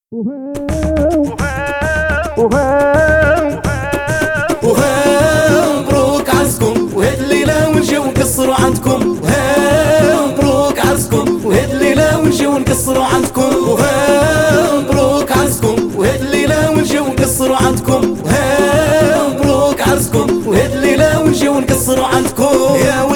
مبروك عرسكم وهاد الليلة ونجيو نقصروا عندكم. مبروك عرسكم وهاد الليلة ونجيو نقصروا عندكم. مبروك عرسكم وهاد الليلة ونجيو نقصروا عندكم. مبروك عرسكم وهاد الليلة ونجيو نقصروا عندكم.